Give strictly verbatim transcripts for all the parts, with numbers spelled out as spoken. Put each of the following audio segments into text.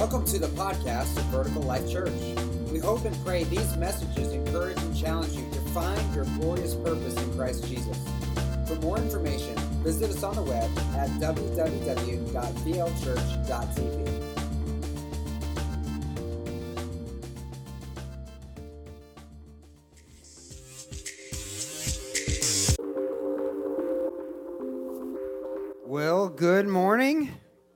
Welcome to the podcast of Vertical Life Church. We hope and pray these messages encourage and challenge you to find your glorious purpose in Christ Jesus. For more information, visit us on the web at w w w dot v l church dot t v. Well, good morning.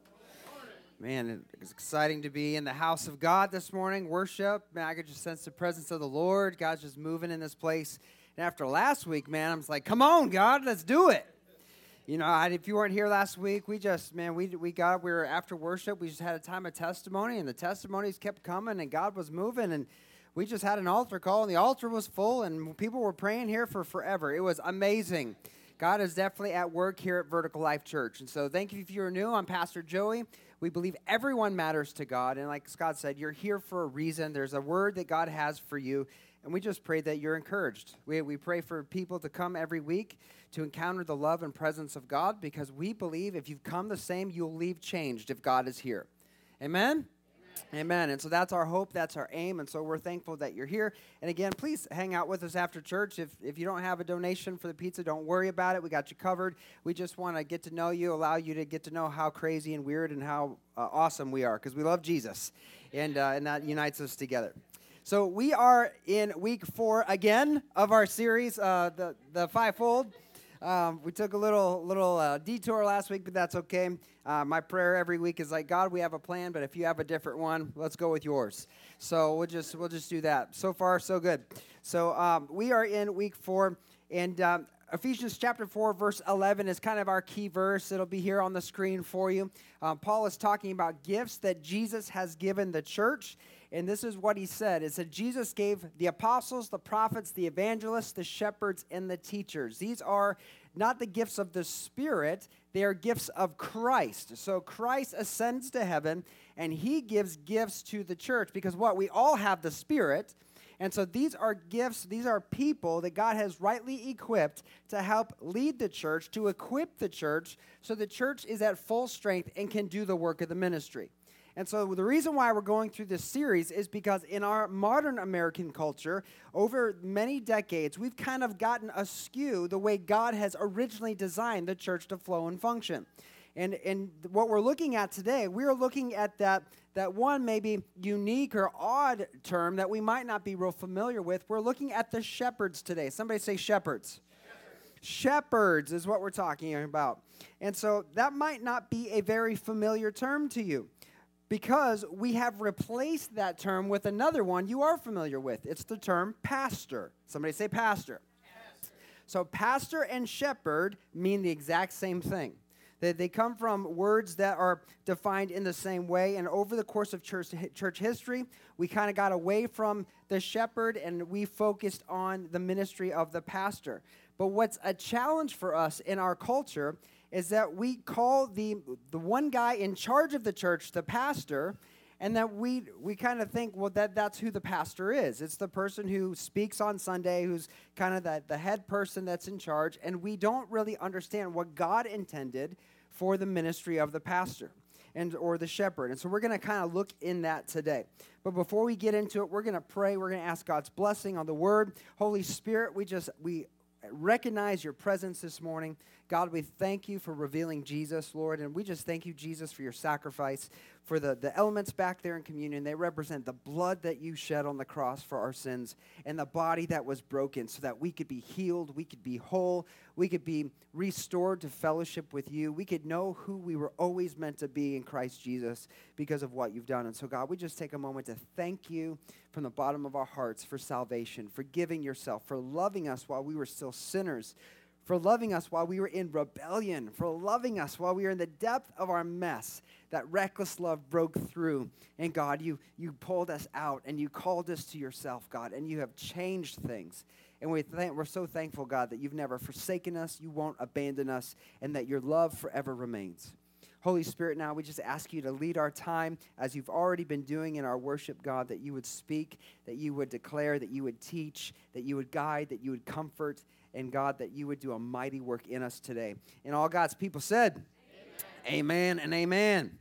Man, it's exciting to be in the house of God this morning. Worship, man, I could just sense the presence of the Lord. God's just moving in this place. And after last week, man, I was like, come on, God, let's do it. You know, I, if you weren't here last week, we just, man, we we got, we were after worship, we just had a time of testimony, and the testimonies kept coming, and God was moving, and we just had an altar call, and the altar was full, and people were praying here for forever. It was amazing. God is definitely at work here at Vertical Life Church. And so thank you if you're new. I'm Pastor Joey. We believe everyone matters to God. And like Scott said, you're here for a reason. There's a word that God has for you. And we just pray that you're encouraged. We, we pray for people to come every week to encounter the love and presence of God, because we believe if you've come the same, you'll leave changed if God is here. Amen? Amen. And so that's our hope, that's our aim, and so we're thankful that you're here. And again, please hang out with us after church. If if you don't have a donation for the pizza, don't worry about it. We got you covered. We just want to get to know you, allow you to get to know how crazy and weird and how uh, awesome we are, because we love Jesus, and uh, and that unites us together. So we are in week four again of our series, uh, the the fivefold. Um, we took a little little uh, detour last week, but that's okay. Uh, my prayer every week is like, God, we have a plan, but if you have a different one, let's go with yours. So we'll just we'll just do that. So far, so good. So um, we are in week four, and um, Ephesians chapter four, verse eleven is kind of our key verse. It'll be here on the screen for you. Um, Paul is talking about gifts that Jesus has given the church. And this is what he said. It said, Jesus gave the apostles, the prophets, the evangelists, the shepherds, and the teachers. These are not the gifts of the Spirit. They are gifts of Christ. So Christ ascends to heaven, and he gives gifts to the church. Because what? We all have the Spirit. And so these are gifts, these are people that God has rightly equipped to help lead the church, to equip the church, so the church is at full strength and can do the work of the ministry. And so the reason why we're going through this series is because in our modern American culture, over many decades, we've kind of gotten askew the way God has originally designed the church to flow and function. And and what we're looking at today, we're looking at that, that one maybe unique or odd term that we might not be real familiar with. We're looking at the shepherds today. Somebody say shepherds. Shepherds, shepherds is what we're talking about. And so that might not be a very familiar term to you, because we have replaced that term with another one you are familiar with. It's the term pastor. Somebody say pastor. Pastor. So pastor and shepherd mean the exact same thing. They, they come from words that are defined in the same way, and over the course of church, church history, we kind of got away from the shepherd, and we focused on the ministry of the pastor. But what's a challenge for us in our culture is that we call the the one guy in charge of the church the pastor, and that we we kind of think, well, that that's who the pastor is. It's the person who speaks on Sunday, who's kind of the, the head person that's in charge, and we don't really understand what God intended for the ministry of the pastor and or the shepherd. And so we're going to kind of look in that today. But before we get into it, we're going to pray. We're going to ask God's blessing on the word. Holy Spirit, we just we recognize your presence this morning. God, we thank you for revealing Jesus, Lord, and we just thank you, Jesus, for your sacrifice, for the, the elements back there in communion. They represent the blood that you shed on the cross for our sins and the body that was broken so that we could be healed, we could be whole, we could be restored to fellowship with you. We could know who we were always meant to be in Christ Jesus because of what you've done. And so, God, we just take a moment to thank you from the bottom of our hearts for salvation, for giving yourself, for loving us while we were still sinners, for loving us while we were in rebellion, for loving us while we were in the depth of our mess. That reckless love broke through, and God, you you pulled us out, and you called us to yourself, God, and you have changed things. And we th- we're so thankful, God, that you've never forsaken us, you won't abandon us, and that your love forever remains. Holy Spirit, now we just ask you to lead our time as you've already been doing in our worship, God, that you would speak, that you would declare, that you would teach, that you would guide, that you would comfort, and God, that you would do a mighty work in us today. And all God's people said, amen, amen and amen.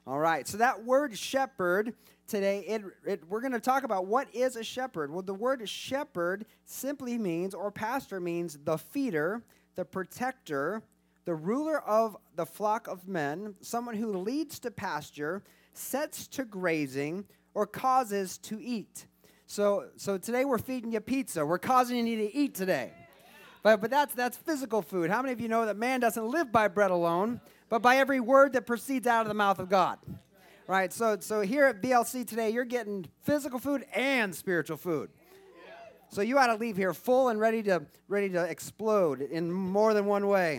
All right, so that word shepherd today, it, it, we're going to talk about what is a shepherd. Well, the word shepherd simply means, or pastor means, the feeder, the protector, the ruler of the flock of men, someone who leads to pasture, sets to grazing, or causes to eat. So, so today we're feeding you pizza. We're causing you to eat today. But, but that's, that's physical food. How many of you know that man doesn't live by bread alone, but by every word that proceeds out of the mouth of God? Right, so, so here at B L C today, you're getting physical food and spiritual food. So you ought to leave here full and ready to, ready to explode in more than one way.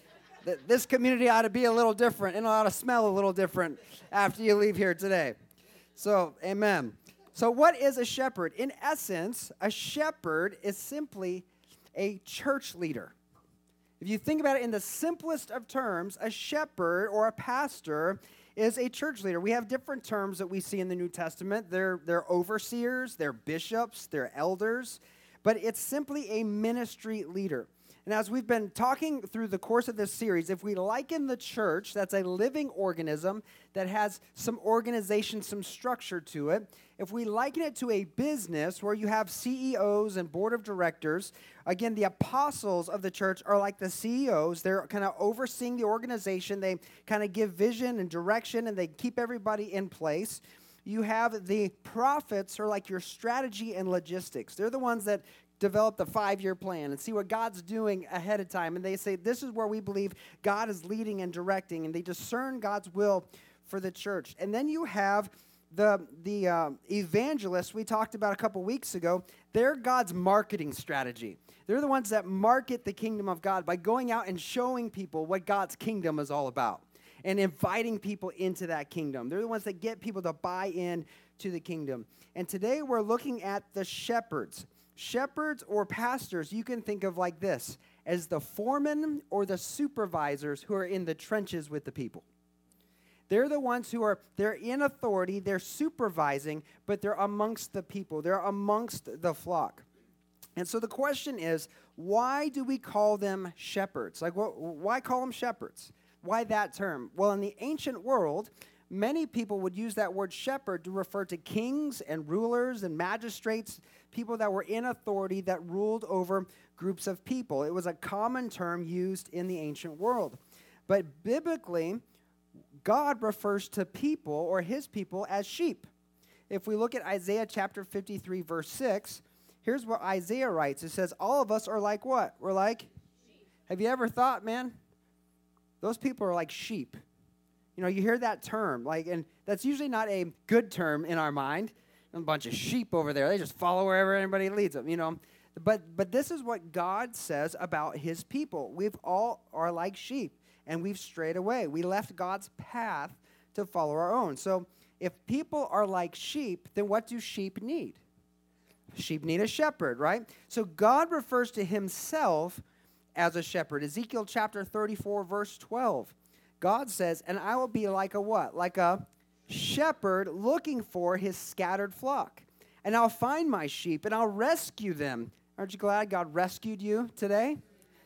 This community ought to be a little different and ought to smell a little different after you leave here today. So, amen. So what is a shepherd? In essence, a shepherd is simply a church leader. If you think about it in the simplest of terms, a shepherd or a pastor is a church leader. We have different terms that we see in the New Testament. They're, they're overseers, they're bishops, they're elders, but it's simply a ministry leader. And as we've been talking through the course of this series, if we liken the church, that's a living organism that has some organization, some structure to it. If we liken it to a business where you have C E Os and board of directors, again, the apostles of the church are like the C E Os. They're kind of overseeing the organization. They kind of give vision and direction, and they keep everybody in place. You have the prophets, who are like your strategy and logistics. They're the ones that develop the five-year plan and see what God's doing ahead of time. And they say, this is where we believe God is leading and directing. And they discern God's will for the church. And then you have the, the uh, evangelists we talked about a couple weeks ago. They're God's marketing strategy. They're the ones that market the kingdom of God by going out and showing people what God's kingdom is all about and inviting people into that kingdom. They're the ones that get people to buy in to the kingdom. And today we're looking at the shepherds. Shepherds or pastors, you can think of like this, as the foremen or the supervisors who are in the trenches with the people. They're the ones who are, they're in authority, they're supervising, but they're amongst the people. They're amongst the flock. And so the question is, why do we call them shepherds? Like, what, why call them shepherds? Why that term? Well, in the ancient world, many people would use that word shepherd to refer to kings and rulers and magistrates, people that were in authority that ruled over groups of people. It was a common term used in the ancient world. But biblically, God refers to people or his people as sheep. If we look at Isaiah chapter fifty-three, verse six, here's what Isaiah writes. It says, all of us are like what? We're like sheep. Have you ever thought, man, those people are like sheep? You know, you hear that term, like, and that's usually not a good term in our mind. A bunch of sheep over there, they just follow wherever anybody leads them, you know. But but this is what God says about his people. We've all are like sheep, and we've strayed away. We left God's path to follow our own. So if people are like sheep, then what do sheep need? Sheep need a shepherd, right? So God refers to himself as a shepherd. Ezekiel chapter thirty-four, verse twelve. God says, and I will be like a what? Like a shepherd looking for his scattered flock. And I'll find my sheep, and I'll rescue them. Aren't you glad God rescued you today?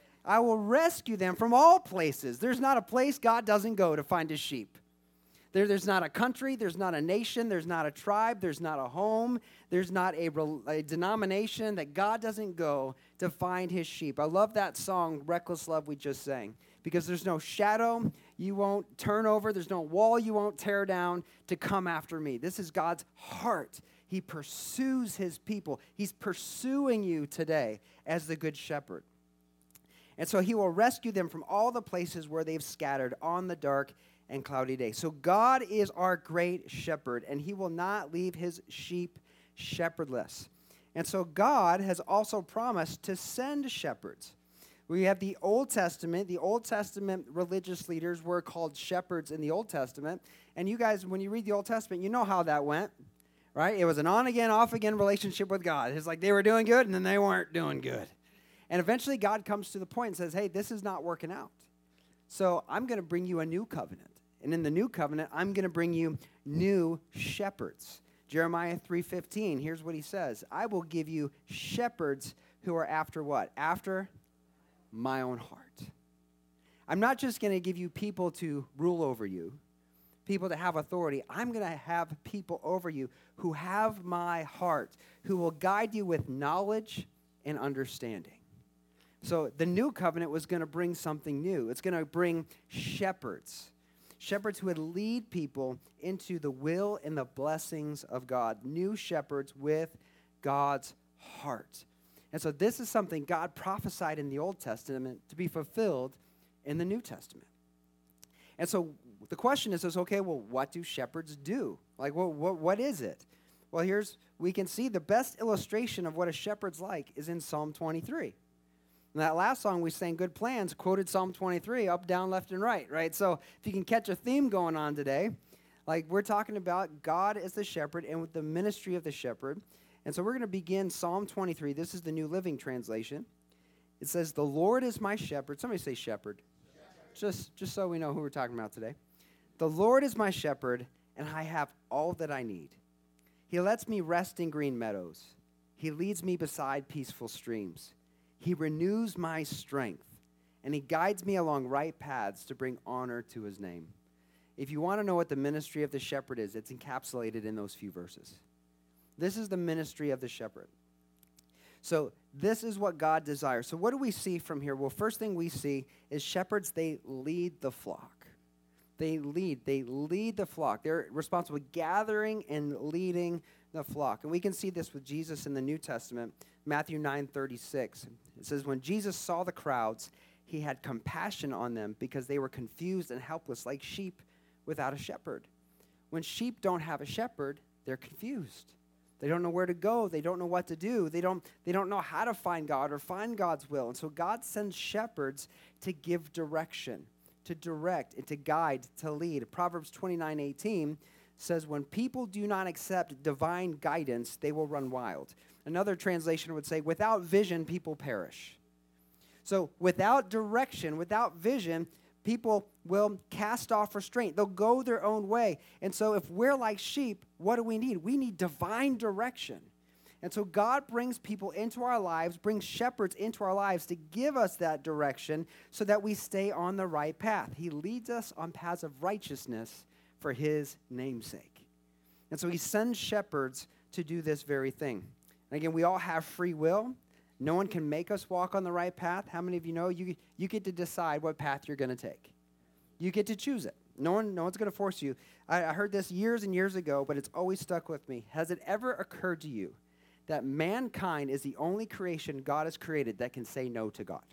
I will rescue them from all places. There's not a place God doesn't go to find his sheep. There, there's not a country, there's not a nation, there's not a tribe, there's not a home, there's not a, a denomination that God doesn't go to find his sheep. I love that song, Reckless Love, we just sang. Because there's no shadow you won't turn over. There's no wall you won't tear down to come after me. This is God's heart. He pursues his people. He's pursuing you today as the good shepherd. And so he will rescue them from all the places where they've scattered on the dark and cloudy day. So God is our great shepherd, and he will not leave his sheep shepherdless. And so God has also promised to send shepherds. We have the Old Testament. The Old Testament religious leaders were called shepherds in the Old Testament. And you guys, when you read the Old Testament, you know how that went, right? It was an on-again, off-again relationship with God. It's like they were doing good, and then they weren't doing good. And eventually God comes to the point and says, hey, this is not working out. So I'm going to bring you a new covenant. And in the new covenant, I'm going to bring you new shepherds. Jeremiah three fifteen, here's what he says. I will give you shepherds who are after what? After my own heart. I'm not just going to give you people to rule over you, people to have authority. I'm going to have people over you who have my heart, who will guide you with knowledge and understanding. So the new covenant was going to bring something new. It's going to bring shepherds. Shepherds who would lead people into the will and the blessings of God. New shepherds with God's heart. And so this is something God prophesied in the Old Testament to be fulfilled in the New Testament. And so the question is, is okay, well, what do shepherds do? Like, what, what, what is it? Well, here's, we can see the best illustration of what a shepherd's like is in Psalm twenty-three. In that last song we sang, Good Plans, quoted Psalm twenty-three, up, down, left, and right, right? So if you can catch a theme going on today, like we're talking about God as the shepherd and with the ministry of the shepherd. And so we're going to begin Psalm twenty-three. This is the New Living Translation. It says, the Lord is my shepherd. Somebody say shepherd. Just, just so we know who we're talking about today. The Lord is my shepherd, and I have all that I need. He lets me rest in green meadows. He leads me beside peaceful streams. He renews my strength, and he guides me along right paths to bring honor to his name. If you want to know what the ministry of the shepherd is, it's encapsulated in those few verses. This is the ministry of the shepherd. So this is what God desires. So what do we see from here? Well, first thing we see is shepherds, they lead the flock. They lead. They lead the flock. They're responsible for gathering and leading the flock. And we can see this with Jesus in the New Testament, Matthew nine thirty-six. It says, when Jesus saw the crowds, he had compassion on them because they were confused and helpless like sheep without a shepherd. When sheep don't have a shepherd, they're confused. They don't know where to go. They don't know what to do. They don't, they don't know how to find God or find God's will. And so God sends shepherds to give direction, to direct, and to guide, to lead. Proverbs twenty-nine eighteen says, when people do not accept divine guidance, they will run wild. Another translation would say, without vision, people perish. So without direction, without vision, people will cast off restraint. They'll go their own way. And so if we're like sheep, what do we need? We need divine direction. And so God brings people into our lives, brings shepherds into our lives to give us that direction so that we stay on the right path. He leads us on paths of righteousness for his namesake. And so he sends shepherds to do this very thing. And again, we all have free will. No one can make us walk on the right path. How many of you know you, you get to decide what path you're going to take? You get to choose it. No one, no one's going to force you. I, I heard this years and years ago, but it's always stuck with me. Has it ever occurred to you that mankind is the only creation God has created that can say no to God?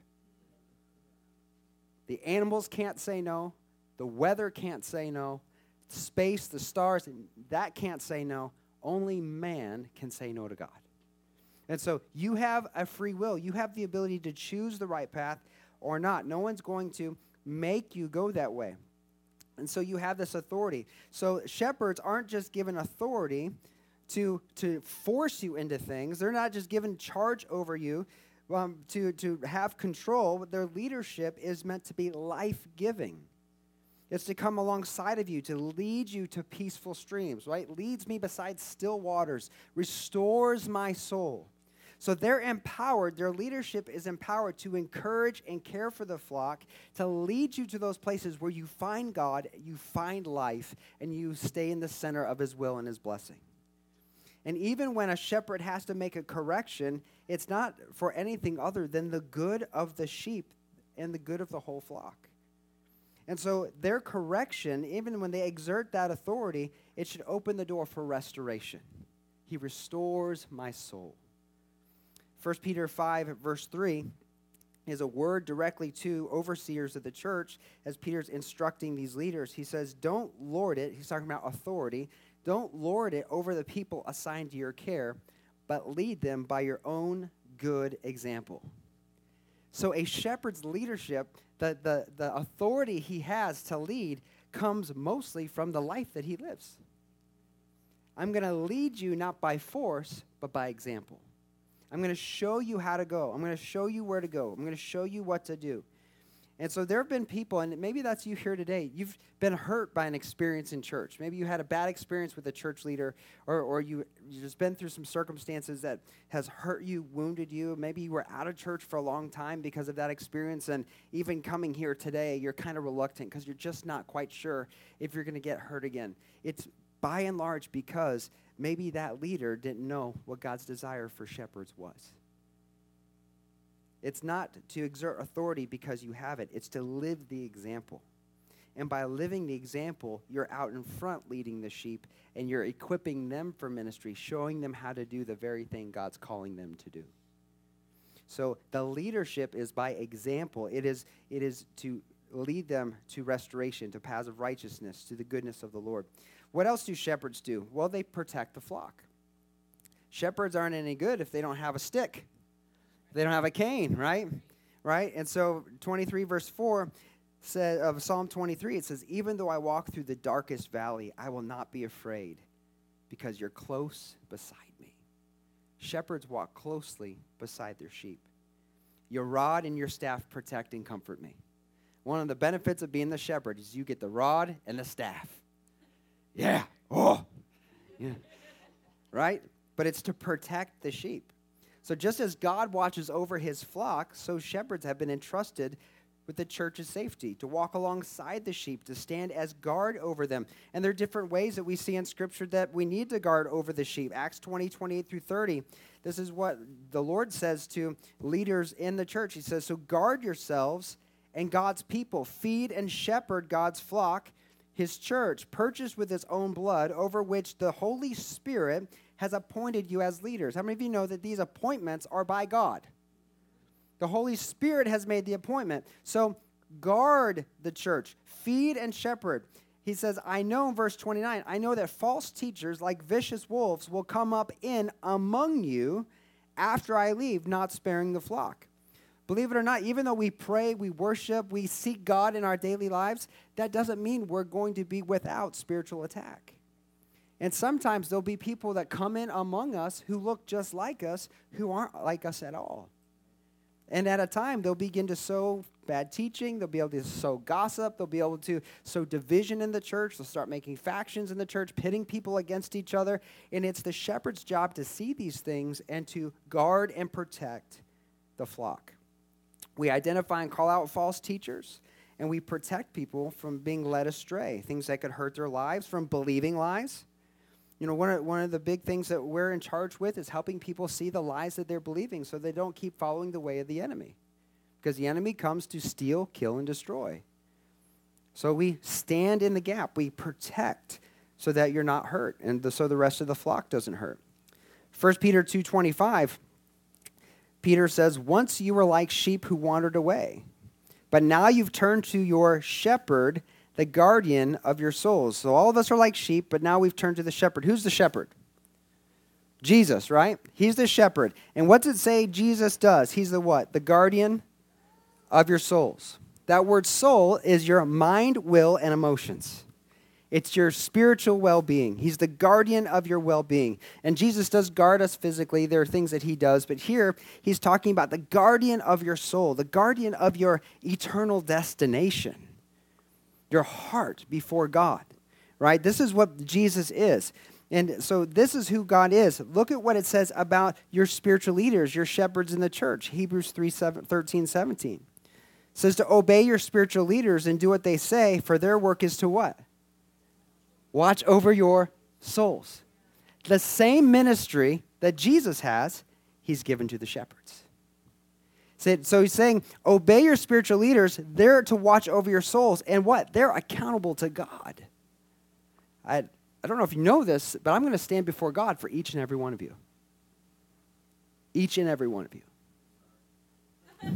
The animals can't say no. The weather can't say no. Space, the stars, that can't say no. Only man can say no to God. And so you have a free will. You have the ability to choose the right path or not. No one's going to make you go that way. And so you have this authority. So shepherds aren't just given authority to, to force you into things. They're not just given charge over you um, to, to have control. Their leadership is meant to be life-giving. It's to come alongside of you, to lead you to peaceful streams, right? Leads me beside still waters, restores my soul. So they're empowered, their leadership is empowered to encourage and care for the flock, to lead you to those places where you find God, you find life, and you stay in the center of his will and his blessing. And even when a shepherd has to make a correction, it's not for anything other than the good of the sheep and the good of the whole flock. And so their correction, even when they exert that authority, it should open the door for restoration. He restores my soul. First Peter five, verse three, is a word directly to overseers of the church as Peter's instructing these leaders. He says, don't lord it. He's talking about authority. Don't lord it over the people assigned to your care, but lead them by your own good example. So a shepherd's leadership, the, the, the authority he has to lead, comes mostly from the life that he lives. I'm going to lead you not by force, but by example. I'm going to show you how to go. I'm going to show you where to go. I'm going to show you what to do. And so there have been people, and maybe that's you here today. You've been hurt by an experience in church. Maybe you had a bad experience with a church leader, or, or you, you've just been through some circumstances that has hurt you, wounded you. Maybe you were out of church for a long time because of that experience, and even coming here today, you're kind of reluctant because you're just not quite sure if you're going to get hurt again. It's by and large because maybe that leader didn't know what God's desire for shepherds was. It's not to exert authority because you have it. It's to live the example. And by living the example, you're out in front leading the sheep, and you're equipping them for ministry, showing them how to do the very thing God's calling them to do. So the leadership is by example. It is, it is to lead them to restoration, to paths of righteousness, to the goodness of the Lord. What else do shepherds do? Well, they protect the flock. Shepherds aren't any good if they don't have a stick. They don't have a cane, right? Right? And so twenty-three verse four says, of Psalm twenty-three, it says, even though I walk through the darkest valley, I will not be afraid because you're close beside me. Shepherds walk closely beside their sheep. Your rod and your staff protect and comfort me. One of the benefits of being the shepherd is you get the rod and the staff. Yeah. Oh. Yeah. Right? But it's to protect the sheep. So just as God watches over his flock, so shepherds have been entrusted with the church's safety, to walk alongside the sheep, to stand as guard over them. And there are different ways that we see in Scripture that we need to guard over the sheep. Acts twenty, twenty-eight through thirty, this is what the Lord says to leaders in the church. He says, so guard yourselves and God's people, feed and shepherd God's flock, his church, purchased with his own blood, over which the Holy Spirit has appointed you as leaders. How many of you know that these appointments are by God? The Holy Spirit has made the appointment. So guard the church, feed and shepherd. He says, I know in verse twenty-nine, I know that false teachers like vicious wolves will come up in among you after I leave, not sparing the flock. Believe it or not, even though we pray, we worship, we seek God in our daily lives, that doesn't mean we're going to be without spiritual attack. And sometimes there'll be people that come in among us who look just like us, who aren't like us at all. And at a time, they'll begin to sow bad teaching. They'll be able to sow gossip. They'll be able to sow division in the church. They'll start making factions in the church, pitting people against each other. And it's the shepherd's job to see these things and to guard and protect the flock. We identify and call out false teachers, and we protect people from being led astray, things that could hurt their lives, from believing lies. You know, one of, one of the big things that we're in charge with is helping people see the lies that they're believing so they don't keep following the way of the enemy. Because the enemy comes to steal, kill, and destroy. So we stand in the gap. We protect so that you're not hurt, and the, so the rest of the flock doesn't hurt. First Peter two twenty-five, Peter says, once you were like sheep who wandered away, but now you've turned to your shepherd, the guardian of your souls. So all of us are like sheep, but now we've turned to the shepherd. Who's the shepherd? Jesus, right? He's the shepherd. And what does it say Jesus does? He's the what? The guardian of your souls. That word soul is your mind, will, and emotions. It's your spiritual well-being. He's the guardian of your well-being. And Jesus does guard us physically. There are things that he does. But here, he's talking about the guardian of your soul, the guardian of your eternal destination. Your heart before God, right? This is what Jesus is. And so this is who God is. Look at what it says about your spiritual leaders, your shepherds in the church. Hebrews three, thirteen, seventeen. It says to obey your spiritual leaders and do what they say, for their work is to what? Watch over your souls. The same ministry that Jesus has, he's given to the shepherds. So he's saying, obey your spiritual leaders. They're to watch over your souls. And what? They're accountable to God. I, I don't know if you know this, but I'm going to stand before God for each and every one of you. Each and every one of you.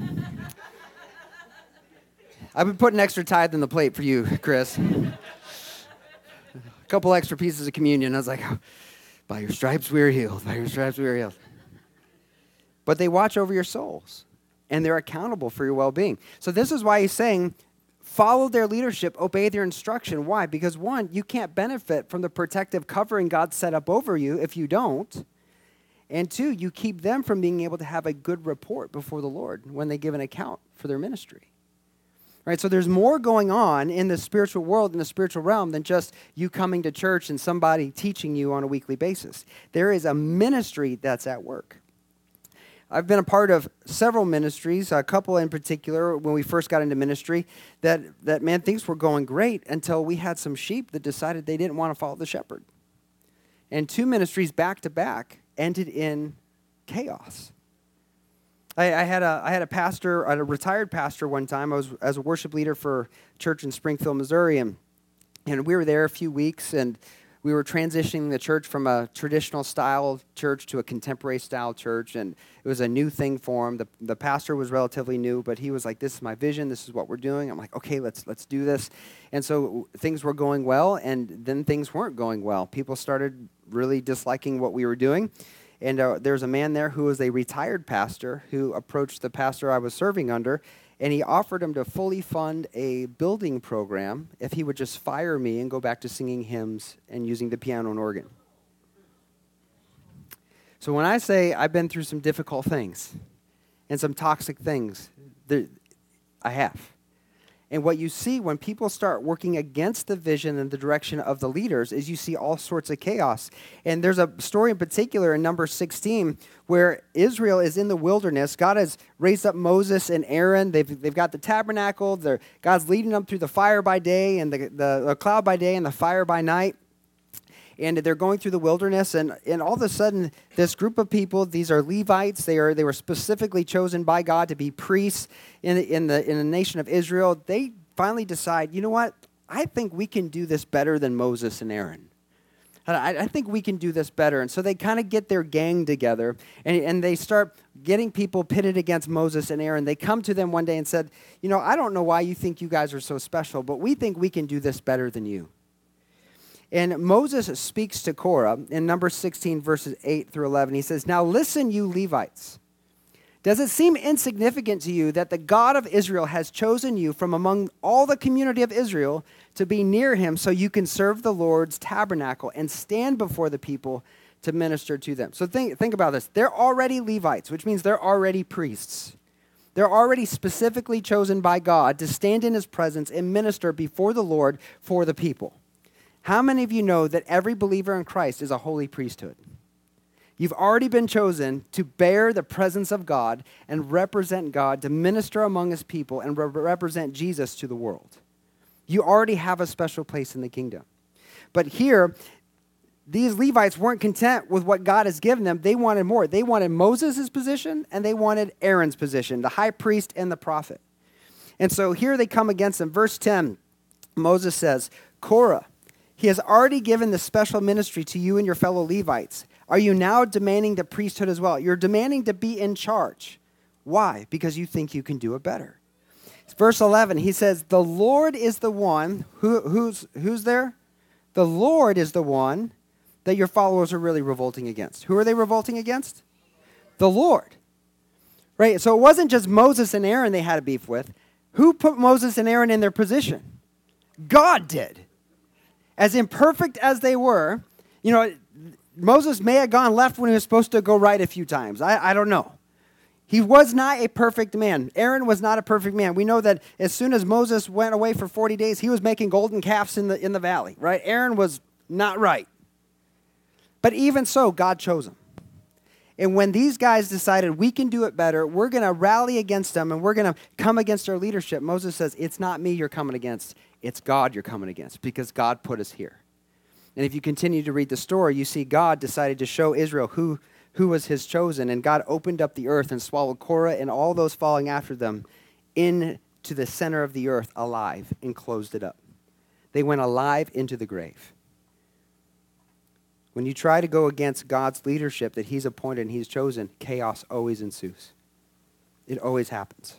I've been putting extra tithe in the plate for you, Chris. A couple extra pieces of communion. I was like, oh, by your stripes we are healed. By your stripes we are healed. But they watch over your souls. And they're accountable for your well-being. So this is why he's saying, follow their leadership, obey their instruction. Why? Because one, you can't benefit from the protective covering God set up over you if you don't. And two, you keep them from being able to have a good report before the Lord when they give an account for their ministry. Right? So there's more going on in the spiritual world, in the spiritual realm, than just you coming to church and somebody teaching you on a weekly basis. There is a ministry that's at work. I've been a part of several ministries, a couple in particular, when we first got into ministry, that, that man, things were going great until we had some sheep that decided they didn't want to follow the shepherd. And two ministries back to back ended in chaos. I, I had a I had a pastor, a retired pastor one time. I was as a worship leader for a church in Springfield, Missouri, and and we were there a few weeks, and we were transitioning the church from a traditional style church to a contemporary style church, and it was a new thing for him. The the pastor was relatively new, but he was like, "This is my vision. This is what we're doing." I'm like, "Okay, let's let's do this." And so things were going well, and then things weren't going well. People started really disliking what we were doing. And uh, there was a man there who was a retired pastor who approached the pastor I was serving under, and he offered him to fully fund a building program if he would just fire me and go back to singing hymns and using the piano and organ. So when I say I've been through some difficult things and some toxic things, there, I have. And what you see when people start working against the vision and the direction of the leaders is you see all sorts of chaos. And there's a story in particular in Numbers sixteen where Israel is in the wilderness. God has raised up Moses and Aaron. They've, they've got the tabernacle. They're, God's leading them through the fire by day and the, the, the cloud by day and the fire by night. And they're going through the wilderness, and, and all of a sudden, this group of people, these are Levites. They are they were specifically chosen by God to be priests in the, in the in the nation of Israel. They finally decide, you know what? I think we can do this better than Moses and Aaron. I, I think we can do this better. And so they kind of get their gang together, and, and they start getting people pitted against Moses and Aaron. They come to them one day and said, you know, I don't know why you think you guys are so special, but we think we can do this better than you. And Moses speaks to Korah in Numbers sixteen, verses eight through eleven. He says, now listen, you Levites. Does it seem insignificant to you that the God of Israel has chosen you from among all the community of Israel to be near him so you can serve the Lord's tabernacle and stand before the people to minister to them? So think, think about this. They're already Levites, which means they're already priests. They're already specifically chosen by God to stand in his presence and minister before the Lord for the people. How many of you know that every believer in Christ is a holy priesthood? You've already been chosen to bear the presence of God and represent God, to minister among his people and re- represent Jesus to the world. You already have a special place in the kingdom. But here, these Levites weren't content with what God has given them. They wanted more. They wanted Moses' position and they wanted Aaron's position, the high priest and the prophet. And so here they come against them. Verse ten, Moses says, Korah, he has already given the special ministry to you and your fellow Levites. Are you now demanding the priesthood as well? You're demanding to be in charge. Why? Because you think you can do it better. Verse eleven, he says, the Lord is the one, who, who's, who's there? The Lord is the one that your followers are really revolting against. Who are they revolting against? The Lord. Right? So it wasn't just Moses and Aaron they had a beef with. Who put Moses and Aaron in their position? God did. As imperfect as they were, you know, Moses may have gone left when he was supposed to go right a few times. I, I don't know. He was not a perfect man. Aaron was not a perfect man. We know that as soon as Moses went away for forty days, he was making golden calves in the, in the valley, right? Aaron was not right. But even so, God chose him. And when these guys decided we can do it better, we're going to rally against them and we're going to come against our leadership, Moses says, it's not me you're coming against. It's God you're coming against because God put us here. And if you continue to read the story, you see God decided to show Israel who, who was his chosen. And God opened up the earth and swallowed Korah and all those following after them into the center of the earth alive and closed it up. They went alive into the grave. When you try to go against God's leadership that he's appointed and he's chosen, chaos always ensues. It always happens.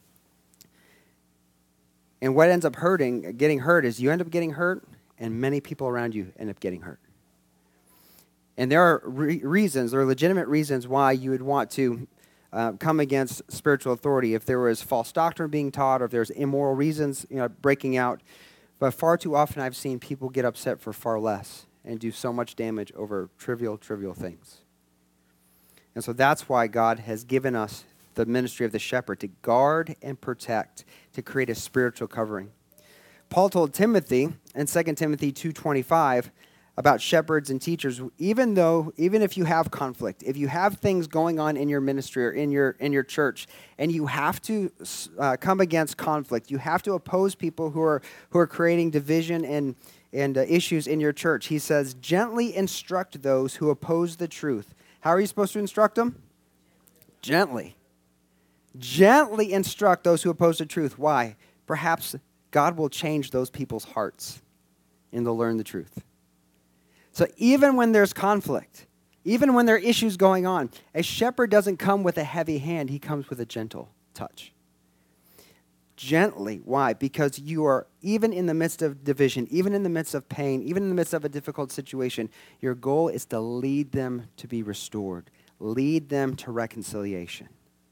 And what ends up hurting, getting hurt, is you end up getting hurt, and many people around you end up getting hurt. And there are re- reasons, there are legitimate reasons why you would want to uh, come against spiritual authority. If there was false doctrine being taught, or if there's immoral reasons, you know, breaking out. But far too often I've seen people get upset for far less and do so much damage over trivial, trivial things. And so that's why God has given us the ministry of the shepherd, to guard and protect, to create a spiritual covering. Paul told Timothy in Second Timothy two twenty-five about shepherds and teachers, even though, even if you have conflict, if you have things going on in your ministry or in your in your church, and you have to uh, come against conflict, you have to oppose people who are who are creating division and and uh, issues in your church. He says, gently instruct those who oppose the truth. How are you supposed to instruct them? Gently. Gently instruct those who oppose the truth. Why? Perhaps God will change those people's hearts and they'll learn the truth. So even when there's conflict, even when there are issues going on, a shepherd doesn't come with a heavy hand. He comes with a gentle touch. Gently. Why? Because you are, even in the midst of division, even in the midst of pain, even in the midst of a difficult situation, your goal is to lead them to be restored. Lead them to reconciliation.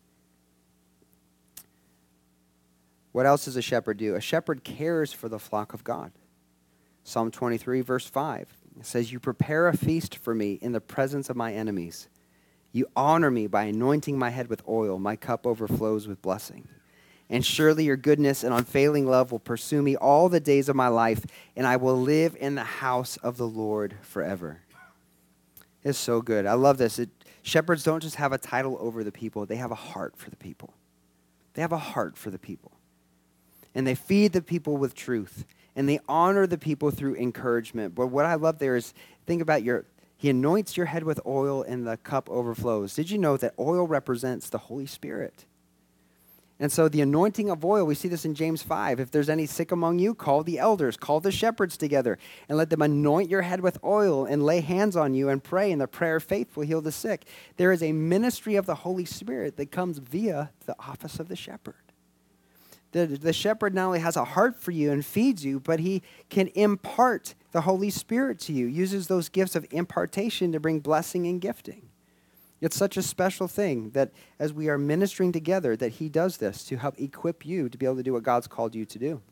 What else does a shepherd do? A shepherd cares for the flock of God. Psalm twenty-three, verse five. It says, you prepare a feast for me in the presence of my enemies. You honor me by anointing my head with oil. My cup overflows with blessing. And surely your goodness and unfailing love will pursue me all the days of my life, and I will live in the house of the Lord forever. It's so good. I love this. It, shepherds don't just have a title over the people. They have a heart for the people. They have a heart for the people. And they feed the people with truth. And they honor the people through encouragement. But what I love there is, think about your, he anoints your head with oil and the cup overflows. Did you know that oil represents the Holy Spirit? And so the anointing of oil, we see this in James five. If there's any sick among you, call the elders, call the shepherds together, and let them anoint your head with oil and lay hands on you and pray, and the prayer of faith will heal the sick. There is a ministry of the Holy Spirit that comes via the office of the shepherd. The, the shepherd not only has a heart for you and feeds you, but he can impart the Holy Spirit to you, uses those gifts of impartation to bring blessing and gifting. It's such a special thing that as we are ministering together, that he does this to help equip you to be able to do what God's called you to do.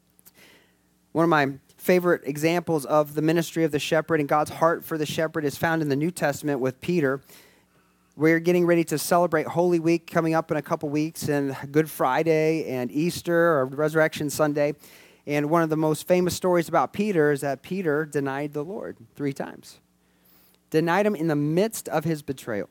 One of my favorite examples of the ministry of the shepherd and God's heart for the shepherd is found in the New Testament with Peter. We're getting ready to celebrate Holy Week coming up in a couple weeks, and Good Friday and Easter or Resurrection Sunday. And one of the most famous stories about Peter is that Peter denied the Lord three times. Denied him in the midst of his betrayal.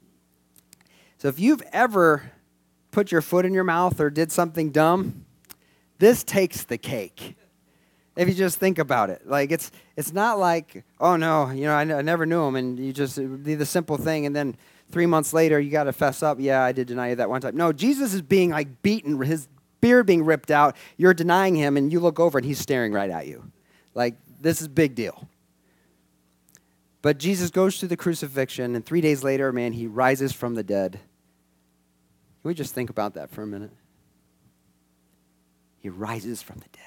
So if you've ever put your foot in your mouth or did something dumb, this takes the cake. If you just think about it. Like, it's it's not like, oh, no, you know, I, n- I never knew him, and you just, it would be the simple thing, and then three months later, you got to fess up, yeah, I did deny you that one time. No, Jesus is being, like, beaten, his beard being ripped out, you're denying him, and you look over, and he's staring right at you. Like, this is a big deal. But Jesus goes through the crucifixion, and three days later, man, he rises from the dead. Can we just think about that for a minute? He rises from the dead.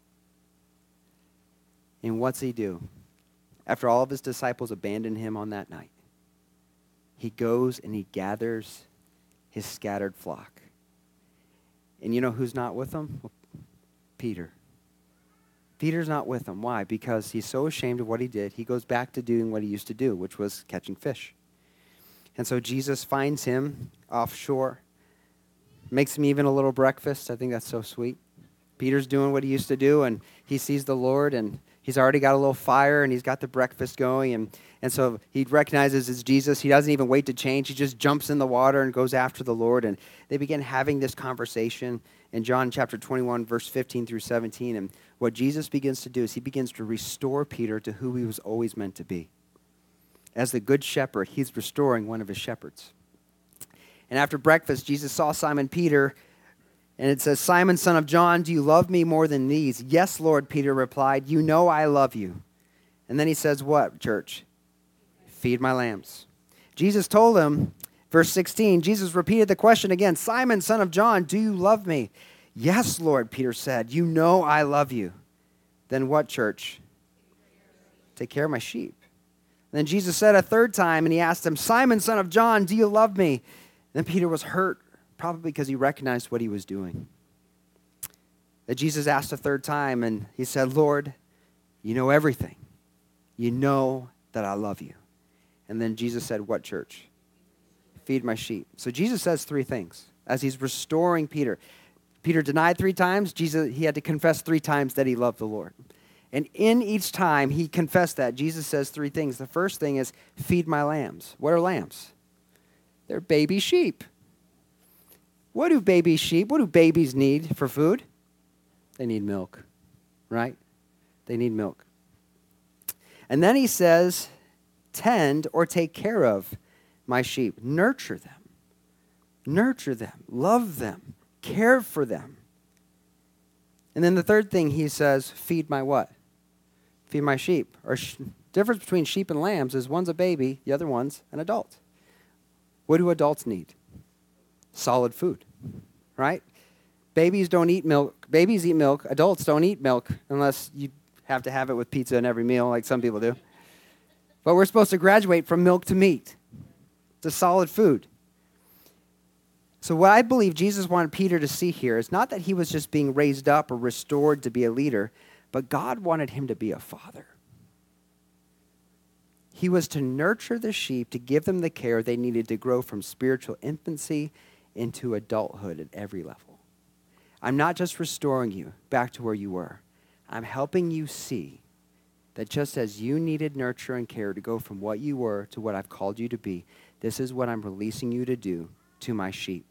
And what's he do? After all of his disciples abandon him on that night, he goes and he gathers his scattered flock. And you know who's not with him? Well, Peter. Peter's not with him. Why? Because he's so ashamed of what he did, he goes back to doing what he used to do, which was catching fish. And so Jesus finds him offshore, makes him even a little breakfast. I think that's so sweet. Peter's doing what he used to do, and he sees the Lord, and he's already got a little fire, and he's got the breakfast going, and, and so he recognizes it's Jesus. He doesn't even wait to change. He just jumps in the water and goes after the Lord, and they begin having this conversation in John chapter twenty-one, verse fifteen through seventeen, and what Jesus begins to do is he begins to restore Peter to who he was always meant to be. As the good shepherd, he's restoring one of his shepherds. And after breakfast, Jesus saw Simon Peter, and it says, Simon, son of John, do you love me more than these? Yes, Lord, Peter replied, you know I love you. And then he says what, church? Feed my lambs. Jesus told him, verse sixteen, Jesus repeated the question again, Simon, son of John, do you love me? Yes, Lord, Peter said, you know I love you. Then what, church? Take care of my sheep. And then Jesus said a third time, and he asked him, Simon, son of John, do you love me? Then Peter was hurt, probably because he recognized what he was doing. That Jesus asked a third time, and he said, Lord, you know everything. You know that I love you. And then Jesus said, what, church? Feed my sheep. So Jesus says three things. as he's restoring Peter. Peter denied three times. Jesus, he had to confess three times that he loved the Lord. And in each time he confessed that, Jesus says three things. The first thing is, feed my lambs. What are lambs? They're baby sheep. What do baby sheep, what do babies need for food? They need milk, right? They need milk. And then he says, tend or take care of my sheep. Nurture them. Nurture them. Love them. Care for them. And then the third thing he says, feed my what? Feed my sheep. Or sh- difference between sheep and lambs is one's a baby, the other one's an adult. What do adults need? Solid food, right? Babies don't eat milk. Babies eat milk. Adults don't eat milk unless you have to have it with pizza in every meal like some people do. But we're supposed to graduate from milk to meat. It's a solid food. So what I believe Jesus wanted Peter to see here is not that he was just being raised up or restored to be a leader, but God wanted him to be a father. He was to nurture the sheep, to give them the care they needed to grow from spiritual infancy into adulthood at every level. I'm not just restoring you back to where you were. I'm helping you see that just as you needed nurture and care to go from what you were to what I've called you to be, this is what I'm releasing you to do to my sheep.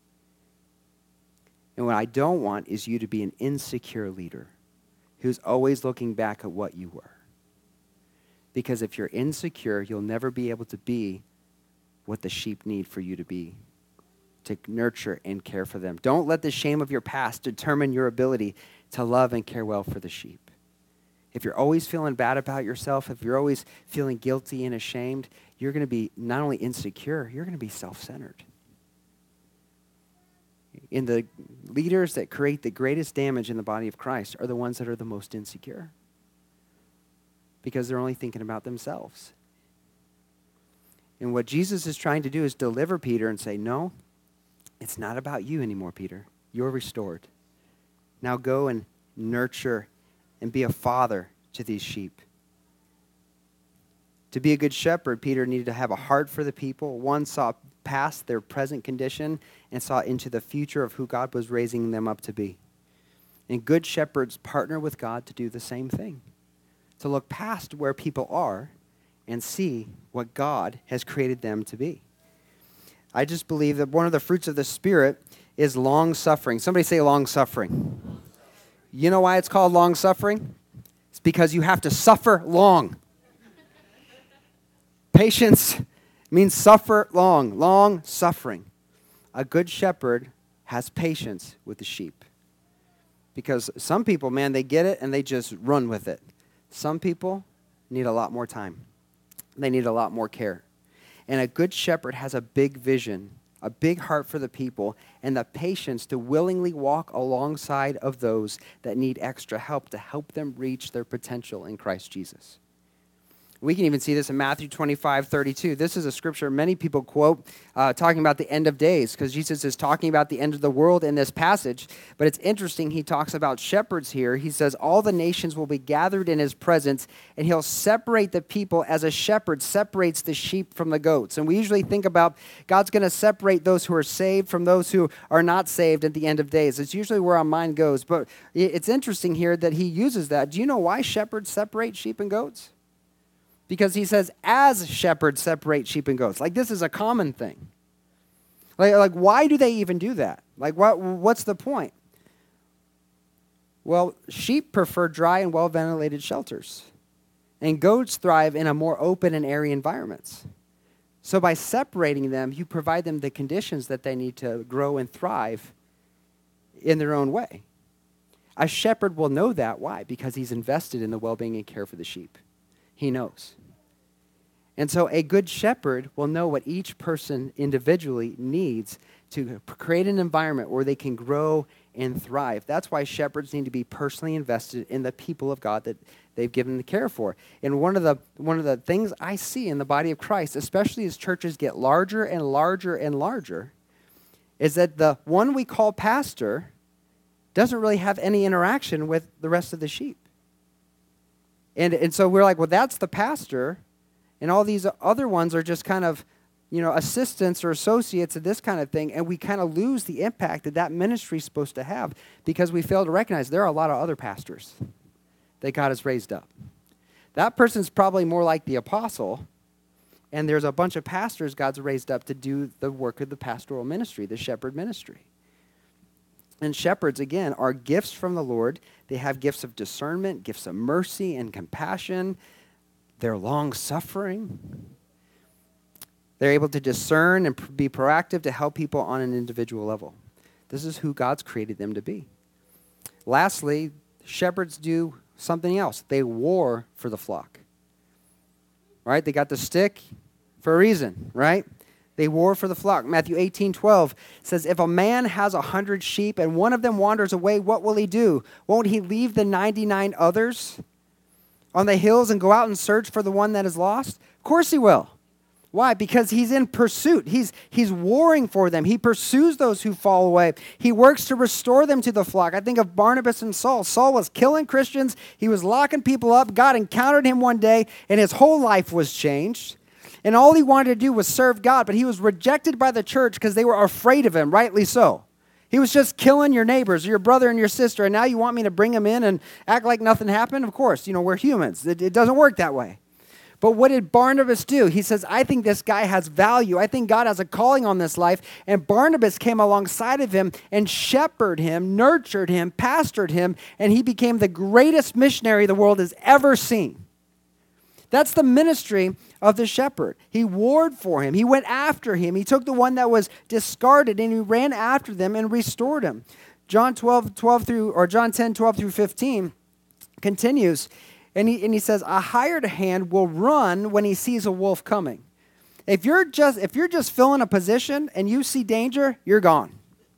And what I don't want is you to be an insecure leader who's always looking back at what you were. Because if you're insecure, you'll never be able to be what the sheep need for you to be, to nurture and care for them. Don't let the shame of your past determine your ability to love and care well for the sheep. If you're always feeling bad about yourself, if you're always feeling guilty and ashamed, you're going to be not only insecure, you're going to be self-centered. And the leaders that create the greatest damage in the body of Christ are the ones that are the most insecure, because they're only thinking about themselves. And what Jesus is trying to do is deliver Peter and say, no, it's not about you anymore, Peter. You're restored. Now go and nurture and be a father to these sheep. To be a good shepherd, Peter needed to have a heart for the people. One saw past their present condition and saw into the future of who God was raising them up to be. And good shepherds partner with God to do the same thing, to look past where people are and see what God has created them to be. I just believe that one of the fruits of the Spirit is long-suffering. Somebody say long-suffering. You know why it's called long-suffering? It's because you have to suffer long. Patience means suffer long, long suffering. A good shepherd has patience with the sheep. Because some people, man, they get it and they just run with it. Some people need a lot more time. They need a lot more care. And a good shepherd has a big vision, a big heart for the people, and the patience to willingly walk alongside of those that need extra help to help them reach their potential in Christ Jesus. We can even see this in Matthew twenty-five thirty-two. This is a scripture many people quote uh, talking about the end of days, because Jesus is talking about the end of the world in this passage. But it's interesting, he talks about shepherds here. He says, all the nations will be gathered in his presence, and he'll separate the people as a shepherd separates the sheep from the goats. And we usually think about God's going to separate those who are saved from those who are not saved at the end of days. It's usually where our mind goes. But it's interesting here that he uses that. Do you know why shepherds separate sheep and goats? Because he says, as shepherds separate sheep and goats. Like, this is a common thing. Like, like why do they even do that? Like, what, what's the point? Well, sheep prefer dry and well-ventilated shelters. And goats thrive in a more open and airy environments. So by separating them, you provide them the conditions that they need to grow and thrive in their own way. A shepherd will know that. Why? Because he's invested in the well-being and care for the sheep. He knows. And so a good shepherd will know what each person individually needs to create an environment where they can grow and thrive. That's why shepherds need to be personally invested in the people of God that they've given the care for. And one of the one of the things I see in the body of Christ, especially as churches get larger and larger and larger, is that the one we call pastor doesn't really have any interaction with the rest of the sheep. And, and so we're like, well, that's the pastor, and all these other ones are just kind of, you know, assistants or associates of this kind of thing, and we kind of lose the impact that that ministry is supposed to have because we fail to recognize there are a lot of other pastors that God has raised up. That person's probably more like the apostle, and there's a bunch of pastors God's raised up to do the work of the pastoral ministry, the shepherd ministry. And shepherds, again, are gifts from the Lord. They have gifts of discernment, gifts of mercy and compassion. They're long-suffering. They're able to discern and be proactive to help people on an individual level. This is who God's created them to be. Lastly, shepherds do something else. They war for the flock. Right? They got the stick for a reason, right? They war for the flock. Matthew eighteen twelve says, if a man has a hundred sheep and one of them wanders away, what will he do? Won't he leave the ninety-nine others on the hills and go out and search for the one that is lost? Of course he will. Why? Because he's in pursuit. He's, he's warring for them. He pursues those who fall away. He works to restore them to the flock. I think of Barnabas and Saul. Saul was killing Christians. He was locking people up. God encountered him one day, and his whole life was changed. And all he wanted to do was serve God, but he was rejected by the church because they were afraid of him, rightly so. He was just killing your neighbors, your brother and your sister, and now you want me to bring him in and act like nothing happened? Of course, you know, we're humans. It, it doesn't work that way. But what did Barnabas do? He says, I think this guy has value. I think God has a calling on this life. And Barnabas came alongside of him and shepherded him, nurtured him, pastored him, and he became the greatest missionary the world has ever seen. That's the ministry of the shepherd. He warred for him. He went after him. He took the one that was discarded and he ran after them and restored him. John twelve, twelve through, or John ten, twelve through fifteen continues. And he, and he says, a hired hand will run when he sees a wolf coming. If you're just if you're just filling a position and you see danger, you're gone.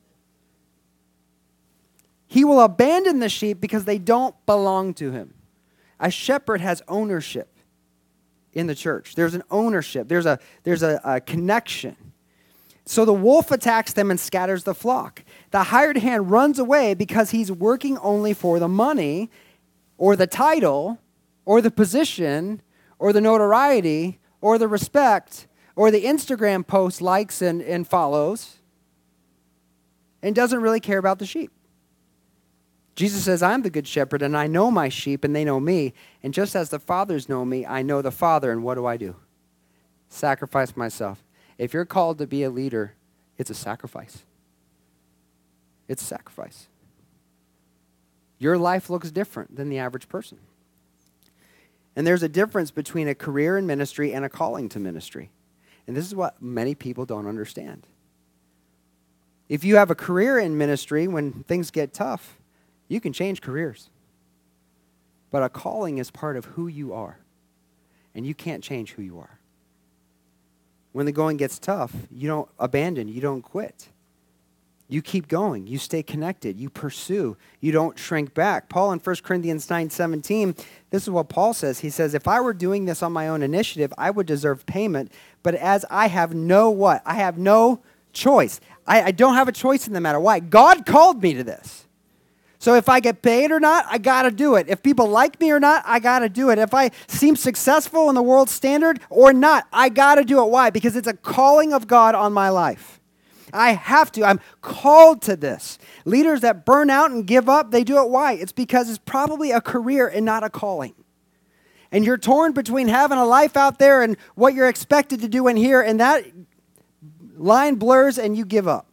He will abandon the sheep because they don't belong to him. A shepherd has ownership in the church. There's an ownership. There's a there's a, a connection. So the wolf attacks them and scatters the flock. The hired hand runs away because he's working only for the money or the title or the position, or the notoriety, or the respect, or the Instagram post likes and, and follows, and doesn't really care about the sheep. Jesus says, I'm the good shepherd, and I know my sheep, and they know me. And just as the fathers know me, I know the Father, and what do I do? Sacrifice myself. If you're called to be a leader, it's a sacrifice. It's a sacrifice. Your life looks different than the average person. And there's a difference between a career in ministry and a calling to ministry. And this is what many people don't understand. If you have a career in ministry, when things get tough, you can change careers. But a calling is part of who you are. And you can't change who you are. When the going gets tough, you don't abandon, you don't quit. You keep going. You stay connected. You pursue. You don't shrink back. Paul in First Corinthians nine seventeen, this is what Paul says. He says, if I were doing this on my own initiative, I would deserve payment. But as I have no what? I have no choice. I, I don't have a choice in the matter. Why? God called me to this. So if I get paid or not, I got to do it. If people like me or not, I got to do it. If I seem successful in the world standard or not, I got to do it. Why? Because it's a calling of God on my life. I have to. I'm called to this. Leaders that burn out and give up, they do it. Why? It's because it's probably a career and not a calling. And you're torn between having a life out there and what you're expected to do in here, and that line blurs and you give up.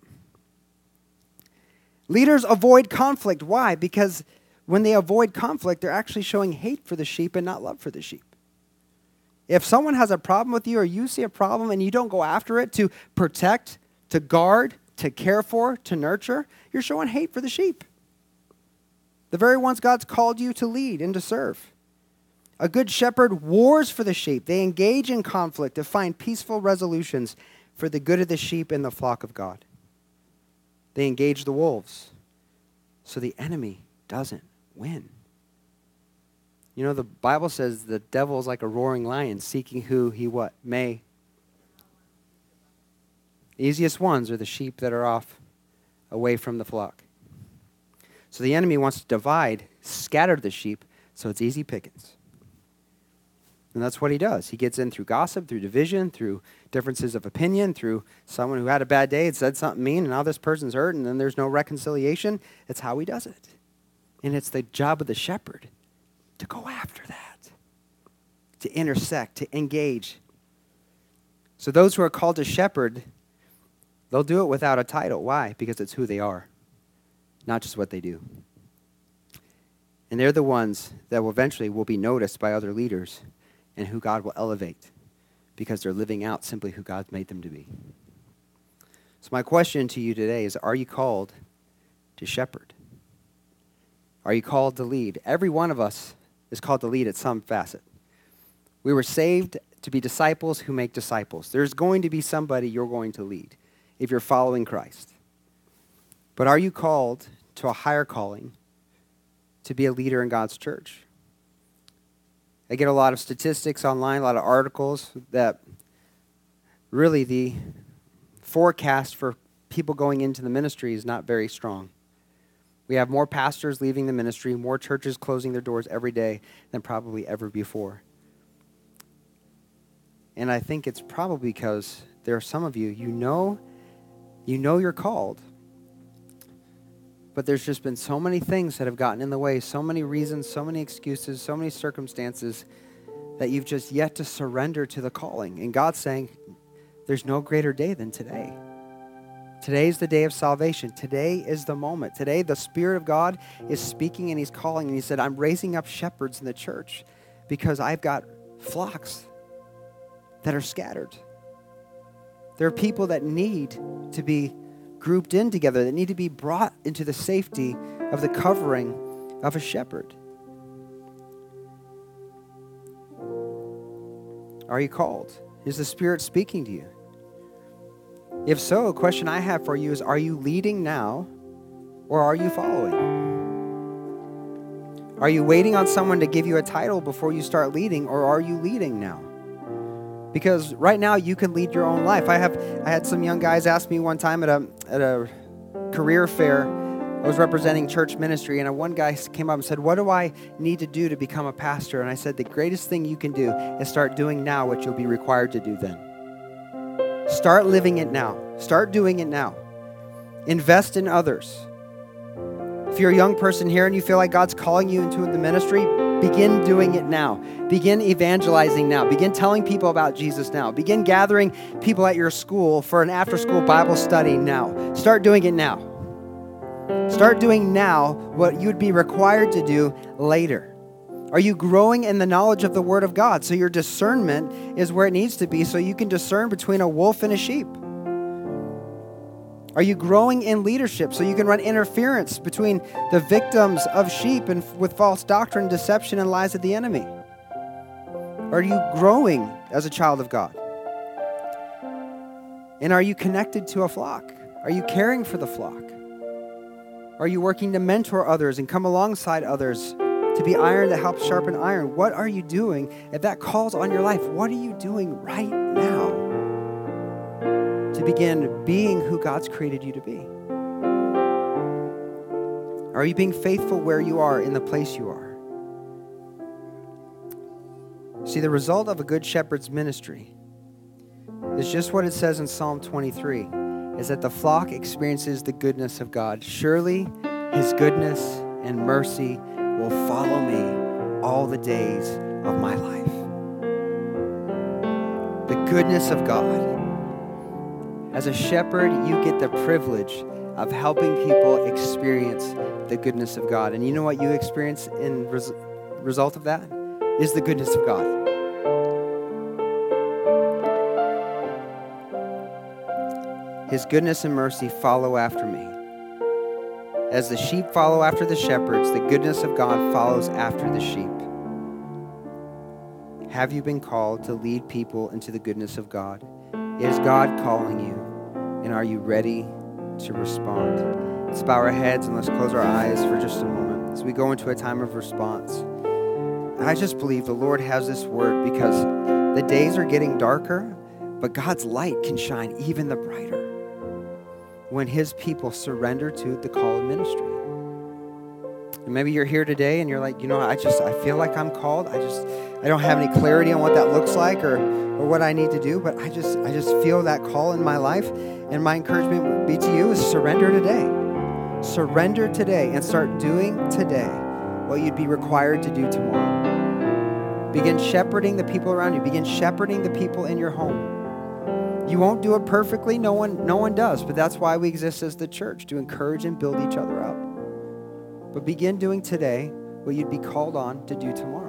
Leaders avoid conflict. Why? Because when they avoid conflict, they're actually showing hate for the sheep and not love for the sheep. If someone has a problem with you or you see a problem and you don't go after it to protect, to guard, to care for, to nurture, you're showing hate for the sheep. The very ones God's called you to lead and to serve. A good shepherd wars for the sheep. They engage in conflict to find peaceful resolutions for the good of the sheep and the flock of God. They engage the wolves so the enemy doesn't win. You know, the Bible says the devil is like a roaring lion seeking who he what? May. The easiest ones are the sheep that are off away from the flock. So the enemy wants to divide, scatter the sheep, so it's easy pickings. And that's what he does. He gets in through gossip, through division, through differences of opinion, through someone who had a bad day and said something mean, and now this person's hurt, and then there's no reconciliation. It's how he does it. And it's the job of the shepherd to go after that, to intersect, to engage. So those who are called to shepherd, they'll do it without a title. Why? Because it's who they are, not just what they do. And they're the ones that will eventually will be noticed by other leaders and who God will elevate because they're living out simply who God made them to be. So my question to you today is, are you called to shepherd? Are you called to lead? Every one of us is called to lead at some facet. We were saved to be disciples who make disciples. There's going to be somebody you're going to lead if you're following Christ. But are you called to a higher calling to be a leader in God's church? I get a lot of statistics online, a lot of articles that really the forecast for people going into the ministry is not very strong. We have more pastors leaving the ministry, more churches closing their doors every day than probably ever before. And I think it's probably because there are some of you, you know, you know you're called, but there's just been so many things that have gotten in the way, so many reasons, so many excuses, so many circumstances that you've just yet to surrender to the calling. And God's saying, there's no greater day than today. Today's the day of salvation. Today is the moment. Today, the Spirit of God is speaking and he's calling. And he said, I'm raising up shepherds in the church because I've got flocks that are scattered. There are people that need to be grouped in together, that need to be brought into the safety of the covering of a shepherd. Are you called? Is the Spirit speaking to you? If so, a question I have for you is, are you leading now or are you following? Are you waiting on someone to give you a title before you start leading, or are you leading now? Because right now you can lead your own life. I have I had some young guys ask me one time at a at a career fair. I was representing church ministry, and one guy came up and said, what do I need to do to become a pastor? And I said, the greatest thing you can do is start doing now what you'll be required to do then. Start living it now. Start doing it now. Invest in others. If you're a young person here and you feel like God's calling you into the ministry, begin doing it now. Begin evangelizing now. Begin telling people about Jesus now. Begin gathering people at your school for an after-school Bible study now. Start doing it now. Start doing now what you'd be required to do later. Are you growing in the knowledge of the Word of God so your discernment is where it needs to be so you can discern between a wolf and a sheep? Are you growing in leadership so you can run interference between the victims of sheep and with false doctrine, deception, and lies of the enemy? Are you growing as a child of God? And are you connected to a flock? Are you caring for the flock? Are you working to mentor others and come alongside others to be iron that helps sharpen iron? What are you doing? If that calls on your life, what are you doing right now to begin being who God's created you to be? Are you being faithful where you are in the place you are? See, the result of a good shepherd's ministry is just what it says in Psalm twenty-three, is that the flock experiences the goodness of God. Surely his goodness and mercy will follow me all the days of my life. The goodness of God. As a shepherd, you get the privilege of helping people experience the goodness of God. And you know what you experience in res- result of that? Is the goodness of God. His goodness and mercy follow after me. As the sheep follow after the shepherds, the goodness of God follows after the sheep. Have you been called to lead people into the goodness of God? Is God calling you? And are you ready to respond? Let's bow our heads and let's close our eyes for just a moment as we go into a time of response. I just believe the Lord has this word because the days are getting darker, but God's light can shine even the brighter when his people surrender to the call of ministry. And maybe you're here today and you're like, you know, I just, I feel like I'm called. I just, I I don't have any clarity on what that looks like or, or what I need to do, but I just I just feel that call in my life. And my encouragement would be to you is surrender today. Surrender today and start doing today what you'd be required to do tomorrow. Begin shepherding the people around you. Begin shepherding the people in your home. You won't do it perfectly. No one, no one does. But that's why we exist as the church, to encourage and build each other up. But begin doing today what you'd be called on to do tomorrow.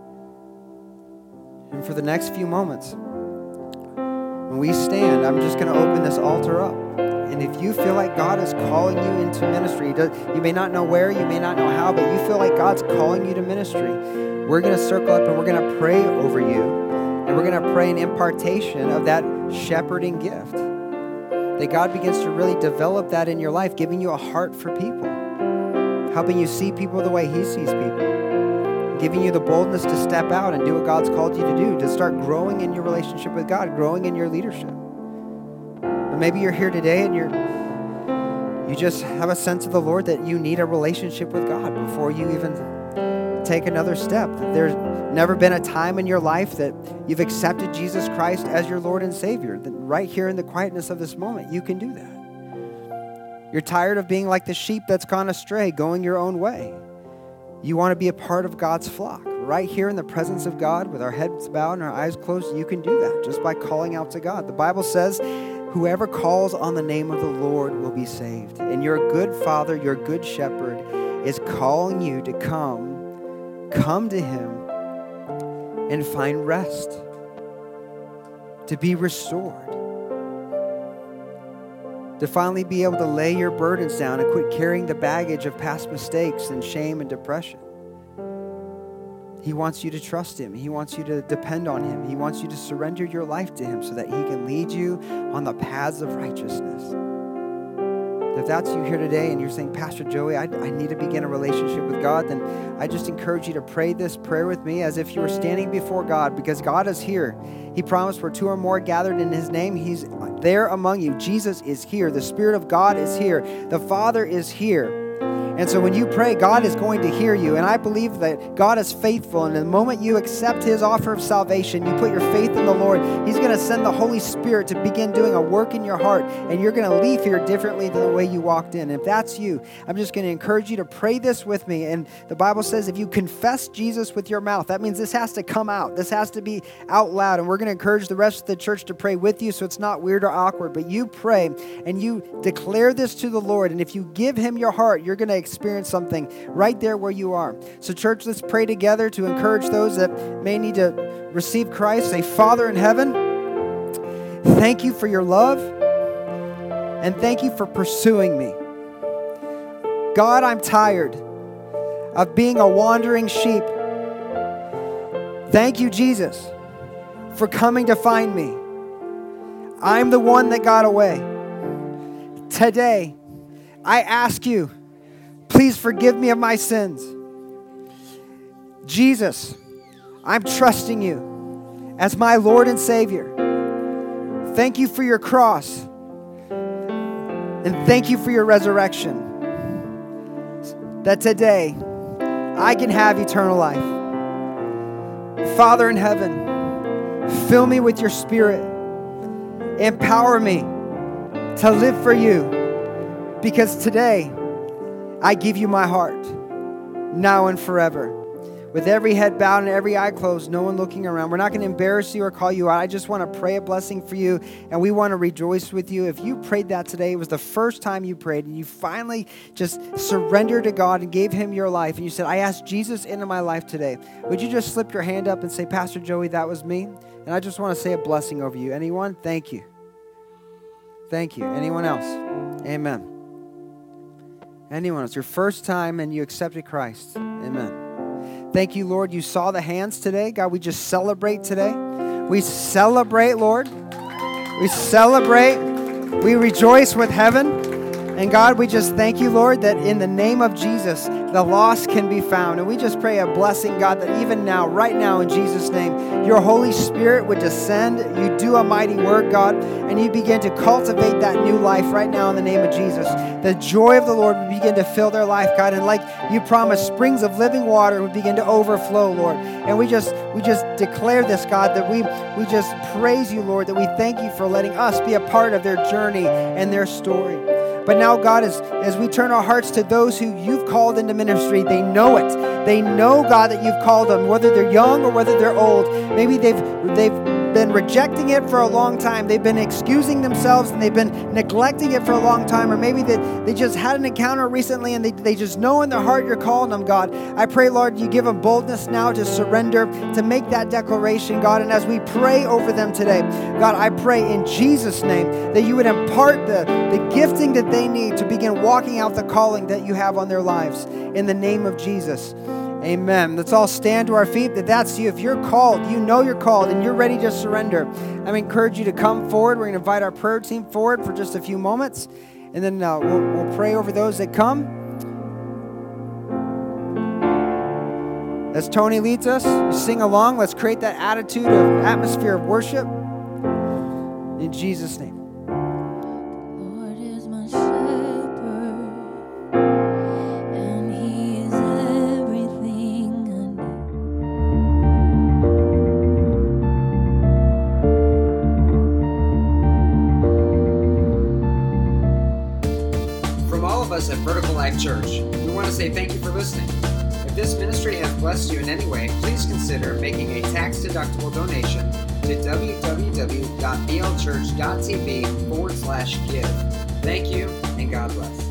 And for the next few moments, when we stand, I'm just going to open this altar up. And if you feel like God is calling you into ministry, you may not know where, you may not know how, but you feel like God's calling you to ministry, we're going to circle up and we're going to pray over you. And we're going to pray an impartation of that shepherding gift. That God begins to really develop that in your life, giving you a heart for people. Helping you see people the way He sees people. Giving you the boldness to step out and do what God's called you to do. To start growing in your relationship with God, growing in your leadership. But maybe you're here today and you're you just have a sense of the Lord that you need a relationship with God before you even take another step. There's never been a time in your life that you've accepted Jesus Christ as your Lord and Savior. That right here in the quietness of this moment, you can do that. You're tired of being like the sheep that's gone astray, going your own way. You want to be a part of God's flock. Right here in the presence of God, with our heads bowed and our eyes closed, you can do that just by calling out to God. The Bible says, whoever calls on the name of the Lord will be saved. And your good Father, your good shepherd, is calling you to come Come to Him and find rest, to be restored, to finally be able to lay your burdens down and quit carrying the baggage of past mistakes and shame and depression. He wants you to trust Him. He wants you to depend on Him. He wants you to surrender your life to Him so that He can lead you on the paths of righteousness. If that's you here today and you're saying, Pastor Joey, I, I need to begin a relationship with God, then I just encourage you to pray this prayer with me as if you were standing before God, because God is here. He promised where two or more gathered in His name, He's there among you. Jesus is here. The Spirit of God is here. The Father is here. And so when you pray, God is going to hear you. And I believe that God is faithful. And the moment you accept His offer of salvation, you put your faith in the Lord, He's going to send the Holy Spirit to begin doing a work in your heart. And you're going to leave here differently than the way you walked in. If that's you, I'm just going to encourage you to pray this with me. And the Bible says if you confess Jesus with your mouth, that means this has to come out. This has to be out loud. And we're going to encourage the rest of the church to pray with you so it's not weird or awkward. But you pray and you declare this to the Lord. And if you give Him your heart, you're going to experience something right there where you are. So church, let's pray together to encourage those that may need to receive Christ. Say, Father in heaven, thank you for your love and thank you for pursuing me. God, I'm tired of being a wandering sheep. Thank you, Jesus, for coming to find me. I'm the one that got away. Today, I ask you, please forgive me of my sins. Jesus, I'm trusting you as my Lord and Savior. Thank you for your cross. And thank you for your resurrection. That today, I can have eternal life. Father in heaven, fill me with your Spirit. Empower me to live for you. Because today, I give you my heart, now and forever. With every head bowed and every eye closed, no one looking around. We're not going to embarrass you or call you out. I just want to pray a blessing for you, and we want to rejoice with you. If you prayed that today, it was the first time you prayed, and you finally just surrendered to God and gave Him your life, and you said, I asked Jesus into my life today. Would you just slip your hand up and say, Pastor Joey, that was me? And I just want to say a blessing over you. Anyone? Thank you. Thank you. Anyone else? Amen. Anyone, it's your first time and you accepted Christ. Amen. Thank you, Lord. You saw the hands today. God, we just celebrate today. We celebrate, Lord. We celebrate. We rejoice with heaven. And God, we just thank you, Lord, that in the name of Jesus, the lost can be found. And we just pray a blessing, God, that even now, right now, in Jesus' name, your Holy Spirit would descend. You do a mighty work, God, and you begin to cultivate that new life right now in the name of Jesus. The joy of the Lord would begin to fill their life, God, and like you promised, springs of living water would begin to overflow, Lord. And we just we just declare this, God, that we we just praise you, Lord, that we thank you for letting us be a part of their journey and their story. But now, God, as, as we turn our hearts to those who you've called into ministry, they know it. They know, God, that you've called them, whether they're young or whether they're old. Maybe they've they've been rejecting it for a long time. They've been excusing themselves and they've been neglecting it for a long time. Or maybe they, they just had an encounter recently and they, they just know in their heart you're calling them, God. I pray, Lord, you give them boldness now to surrender, to make that declaration, God. And as we pray over them today, God, I pray in Jesus' name that you would impart the, the gifting that they need to begin walking out the calling that you have on their lives. In the name of Jesus. Amen. Let's all stand to our feet. That that's you. If you're called, you know you're called, and you're ready to surrender, I encourage you to come forward. We're going to invite our prayer team forward for just a few moments, and then uh, we'll, we'll pray over those that come. As Tony leads us, we sing along. Let's create that attitude of atmosphere of worship. In Jesus' name. Us at Vertical Life Church, we want to say thank you for listening. If this ministry has blessed you in any way, please consider making a tax-deductible donation to www.blchurch.tv forward slash give. Thank you, and God bless.